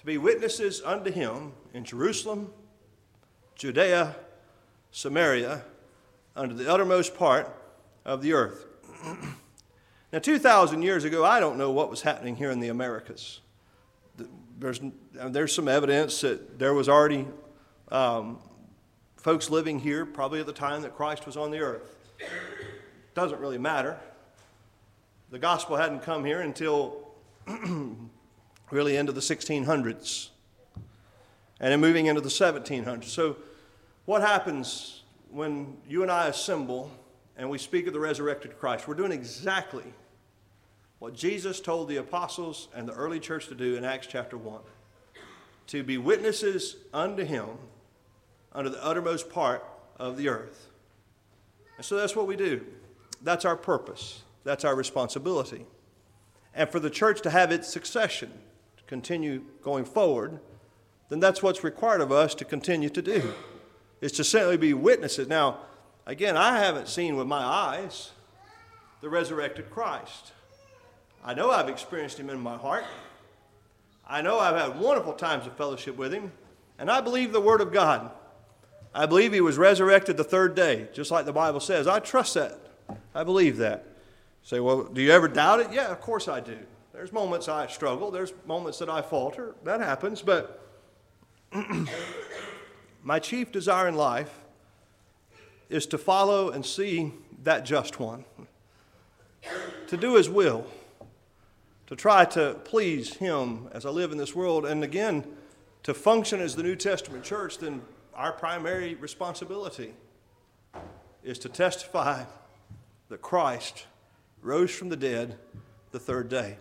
to be witnesses unto him in Jerusalem, Judea, Samaria, unto the uttermost part of the earth. Now, 2,000 years ago, I don't know what was happening here in the Americas. There's some evidence that there was already folks living here probably at the time that Christ was on the earth. Doesn't really matter. The gospel hadn't come here until really into the 1600s and then moving into the 1700s. So what happens when you and I assemble and we speak of the resurrected Christ? We're doing exactly what Jesus told the apostles and the early church to do in Acts chapter 1. To be witnesses unto him unto the uttermost part of the earth. And so that's what we do. That's our purpose. That's our responsibility. And for the church to have its succession, to continue going forward, then that's what's required of us to continue to do, is to simply be witnesses. Now, again, I haven't seen with my eyes the resurrected Christ. I know I've experienced him in my heart. I know I've had wonderful times of fellowship with him, and I believe the Word of God. I believe he was resurrected the third day, just like the Bible says. I trust that. I believe that. You say, well, do you ever doubt it? Yeah, of course I do. There's moments I struggle. There's moments that I falter. That happens. But my chief desire in life is to follow and see that just one, to do his will, to try to please him as I live in this world. And again, to function as the New Testament church, then our primary responsibility is to testify that Christ rose from the dead the third day.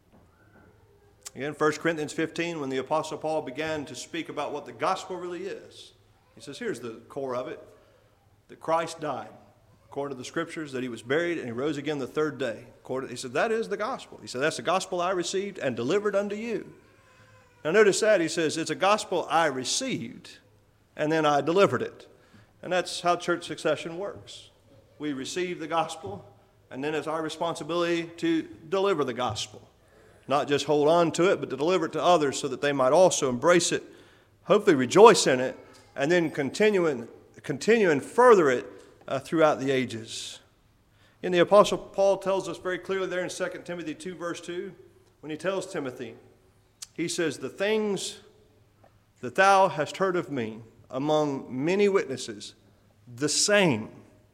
Again, 1 Corinthians 15, when the Apostle Paul began to speak about what the gospel really is, he says, here's the core of it, that Christ died according to the Scriptures, that he was buried and he rose again the third day. He said, that is the gospel. He said, that's the gospel I received and delivered unto you. Now notice that, he says, it's a gospel I received and then I delivered it. And that's how church succession works. We receive the gospel, and then it's our responsibility to deliver the gospel. Not just hold on to it, but to deliver it to others so that they might also embrace it, hopefully rejoice in it, and then continue and further it throughout the ages. And the Apostle Paul tells us very clearly there in 2 Timothy 2, verse 2, when he tells Timothy, he says, the things that thou hast heard of me among many witnesses, the same.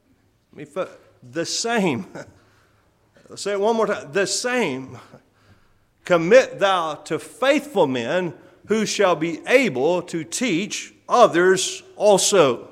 The same. I'll say it one more time. The same. Commit thou to faithful men who shall be able to teach others also.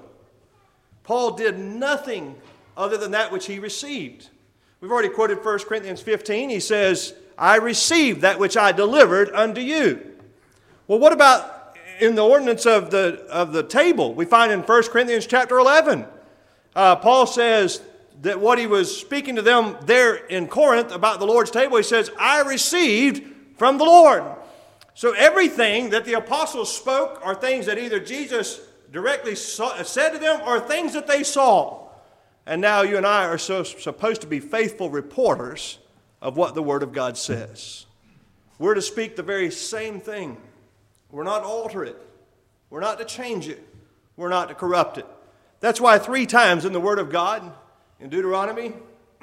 Paul did nothing other than that which he received. We've already quoted 1 Corinthians 15. He says, I received that which I delivered unto you. Well, what about in the ordinance of the table? We find in 1 Corinthians chapter 11, Paul says that what he was speaking to them there in Corinth about the Lord's table, he says, I received from the Lord. So everything that the apostles spoke are things that either Jesus directly said to them or things that they saw. And now you and I are supposed to be faithful reporters of what the Word of God says. We're to speak the very same thing. We're not to alter it. We're not to change it. We're not to corrupt it. That's why 3 times in the Word of God, in Deuteronomy,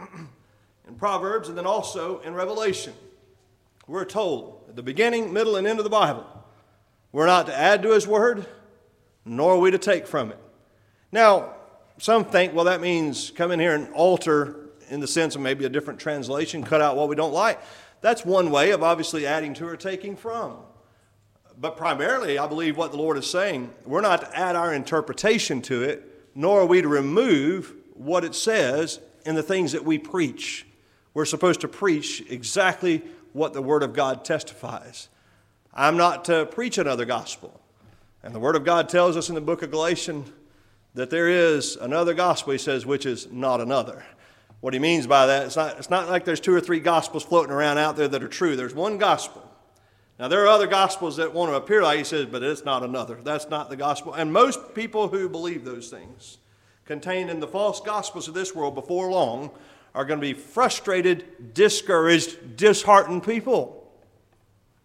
in Proverbs, and then also in Revelation, we're told at the beginning, middle, and end of the Bible, we're not to add to His Word, nor are we to take from it. Now, some think, well, that means come in here and alter in the sense of maybe a different translation, cut out what we don't like. That's one way of obviously adding to or taking from. But primarily, I believe what the Lord is saying, we're not to add our interpretation to it, nor are we to remove what it says in the things that we preach. We're supposed to preach exactly what the Word of God testifies. I'm not to preach another gospel. And the Word of God tells us in the book of Galatians that there is another gospel, he says, which is not another. What he means by that, it's not like there's 2 or 3 gospels floating around out there that are true. There's one gospel. Now, there are other gospels that want to appear like, he says, but it's not another. That's not the gospel. And most people who believe those things contained in the false gospels of this world before long are going to be frustrated, discouraged, disheartened people.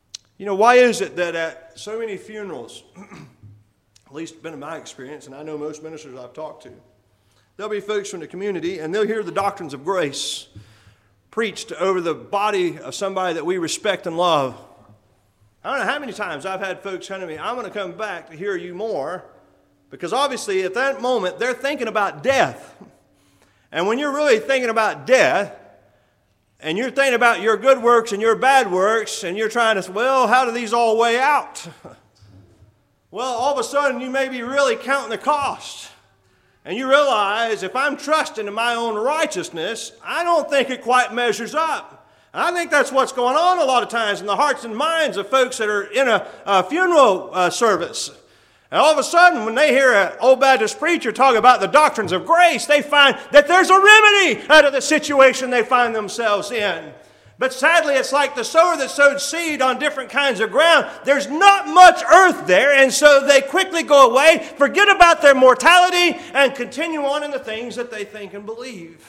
You know, why is it that at so many funerals, at least been in my experience, and I know most ministers I've talked to, there'll be folks from the community and they'll hear the doctrines of grace preached over the body of somebody that we respect and love. I don't know how many times I've had folks come to me, I'm going to come back to hear you more, because obviously at that moment they're thinking about death. And when you're really thinking about death, and you're thinking about your good works and your bad works, and you're trying to say, well, how do these all weigh out? Well, all of a sudden you may be really counting the cost. And you realize if I'm trusting in my own righteousness, I don't think it quite measures up. I think that's what's going on a lot of times in the hearts and minds of folks that are in a funeral service. And all of a sudden, when they hear an old Baptist preacher talk about the doctrines of grace, they find that there's a remedy out of the situation they find themselves in. But sadly, it's like the sower that sowed seed on different kinds of ground. There's not much earth there, and so they quickly go away, forget about their mortality, and continue on in the things that they think and believe.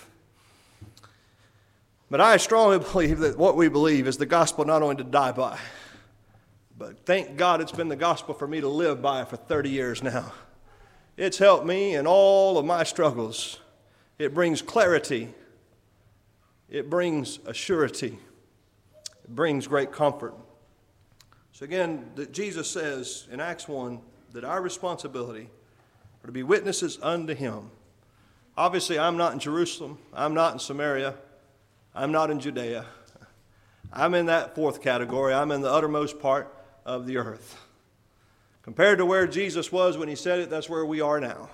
But I strongly believe that what we believe is the gospel not only to die by, but thank God it's been the gospel for me to live by for 30 years now. It's helped me in all of my struggles. It brings clarity. It brings a surety. It brings great comfort. So again, Jesus says in Acts 1 that our responsibility are to be witnesses unto him. Obviously, I'm not in Jerusalem. I'm not in Samaria. I'm not in Judea. I'm in that fourth category. I'm in the uttermost part of the earth. Compared to where Jesus was when he said it, that's where we are now.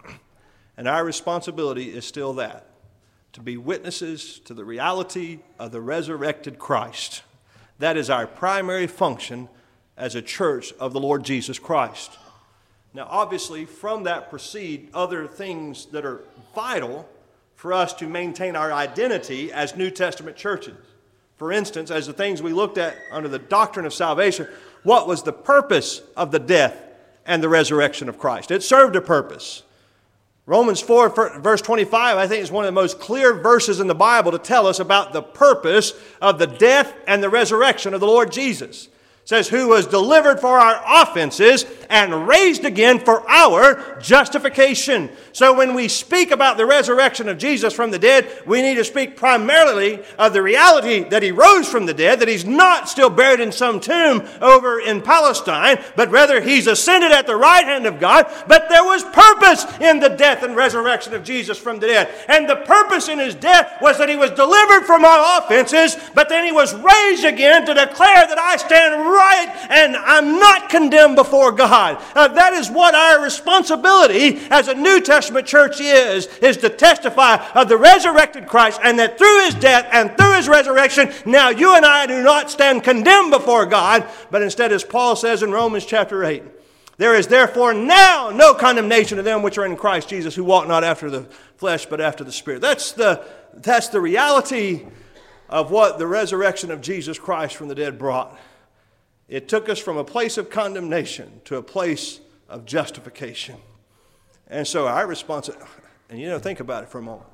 And our responsibility is still that, to be witnesses to the reality of the resurrected Christ. That is our primary function as a church of the Lord Jesus Christ. Now, obviously, from that proceed other things that are vital for us to maintain our identity as New Testament churches. For instance, as the things we looked at under the doctrine of salvation, what was the purpose of the death and the resurrection of Christ? It served a purpose. Romans 4, verse 25, I think is one of the most clear verses in the Bible to tell us about the purpose of the death and the resurrection of the Lord Jesus. It says, who was delivered for our offenses and raised again for our justification. So when we speak about the resurrection of Jesus from the dead, we need to speak primarily of the reality that he rose from the dead, that he's not still buried in some tomb over in Palestine, but rather he's ascended at the right hand of God. But there was purpose in the death and resurrection of Jesus from the dead. And the purpose in his death was that he was delivered from our offenses, but then he was raised again to declare that I stand right and I'm not condemned before God. That is what our responsibility as a New Testament church is to testify of the resurrected Christ, and that through his death and through his resurrection, now you and I do not stand condemned before God, but instead, as Paul says in Romans chapter 8, there is therefore now no condemnation to them which are in Christ Jesus, who walk not after the flesh, but after the Spirit. That's the reality of what the resurrection of Jesus Christ from the dead brought. It took us from a place of condemnation to a place of justification. And so our responsibility, and think about it for a moment.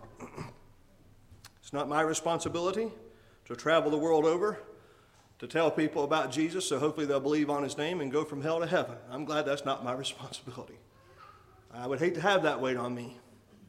It's not my responsibility to travel the world over to tell people about Jesus, so hopefully they'll believe on his name and go from hell to heaven. I'm glad that's not my responsibility. I would hate to have that weight on me.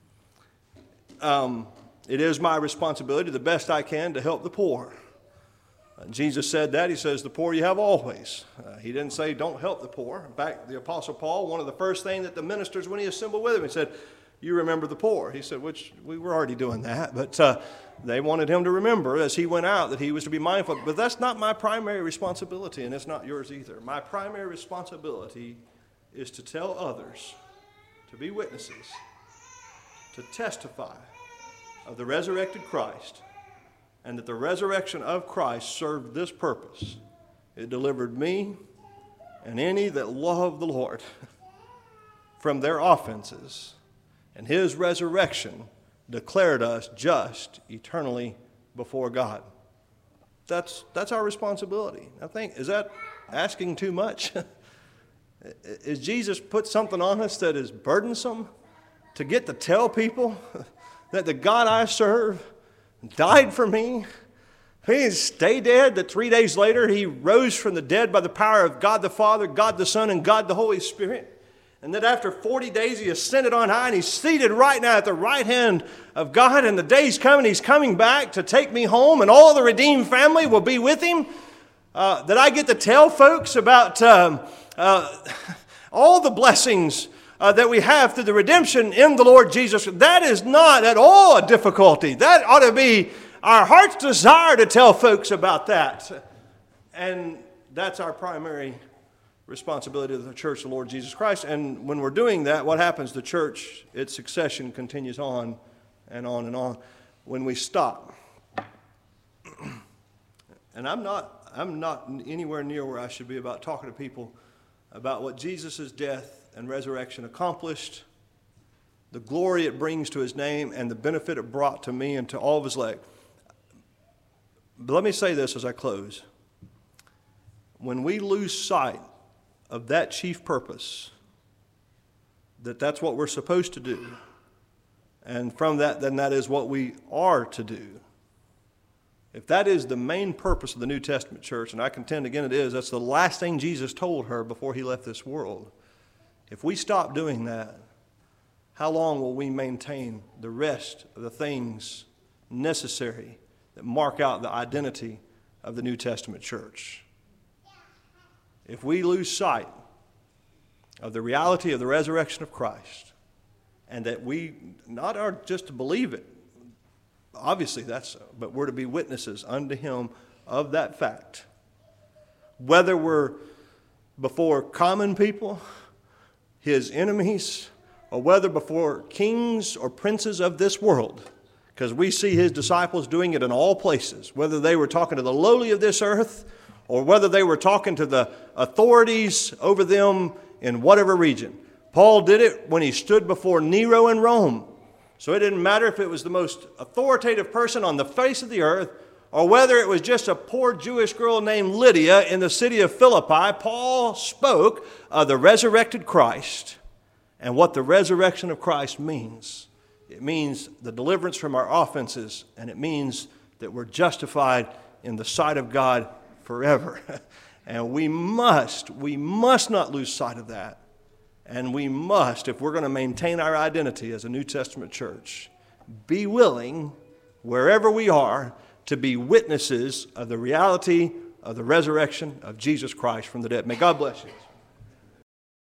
It is my responsibility, the best I can, to help the poor. Jesus said that. He says, the poor you have always. He didn't say, don't help the poor. In fact, the Apostle Paul, one of the first things that the ministers, when he assembled with him, he said, you remember the poor. He said, which we were already doing that, but they wanted him to remember as he went out that he was to be mindful. But that's not my primary responsibility, and it's not yours either. My primary responsibility is to tell others, to be witnesses, to testify of the resurrected Christ, and that the resurrection of Christ served this purpose. It delivered me and any that love the Lord from their offenses. And his resurrection declared us just eternally before God. That's our responsibility. I think, is that asking too much? Is Jesus put something on us that is burdensome to get to tell people that the God I serve died for me, He didn't stay dead, that 3 days later he rose from the dead by the power of God the Father, God the Son, and God the Holy Spirit. And that after 40 days he ascended on high, and he's seated right now at the right hand of God. And the day's coming, he's coming back to take me home, and all the redeemed family will be with him. That I get to tell folks about all the blessings that we have through the redemption in the Lord Jesus. That is not at all a difficulty. That ought to be our heart's desire to tell folks about that. And that's our primary responsibility of the church of the Lord Jesus Christ. And when we're doing that, what happens? The church, its succession continues on and on and on. When we stop, and I'm not anywhere near where I should be about talking to people about what Jesus' death and resurrection accomplished, the glory it brings to his name, and the benefit it brought to me and to all of his elect. But let me say this as I close. When we lose sight of that chief purpose, that's what we're supposed to do, and from that, then that is what we are to do. If that is the main purpose of the New Testament church, and I contend again it is, that's the last thing Jesus told her before he left this world. If we stop doing that, how long will we maintain the rest of the things necessary that mark out the identity of the New Testament church? If we lose sight of the reality of the resurrection of Christ, and that we not are just to believe it, obviously that's so, but we're to be witnesses unto him of that fact, whether we're before common people, his enemies, or whether before kings or princes of this world, because we see his disciples doing it in all places, whether they were talking to the lowly of this earth or whether they were talking to the authorities over them in whatever region. Paul did it when he stood before Nero in Rome. So it didn't matter if it was the most authoritative person on the face of the earth or whether it was just a poor Jewish girl named Lydia in the city of Philippi. Paul spoke of the resurrected Christ and what the resurrection of Christ means. It means the deliverance from our offenses, and it means that we're justified in the sight of God forever. And we must not lose sight of that. And we must, if we're going to maintain our identity as a New Testament church, be willing, wherever we are, to be witnesses of the reality of the resurrection of Jesus Christ from the dead. May God bless you.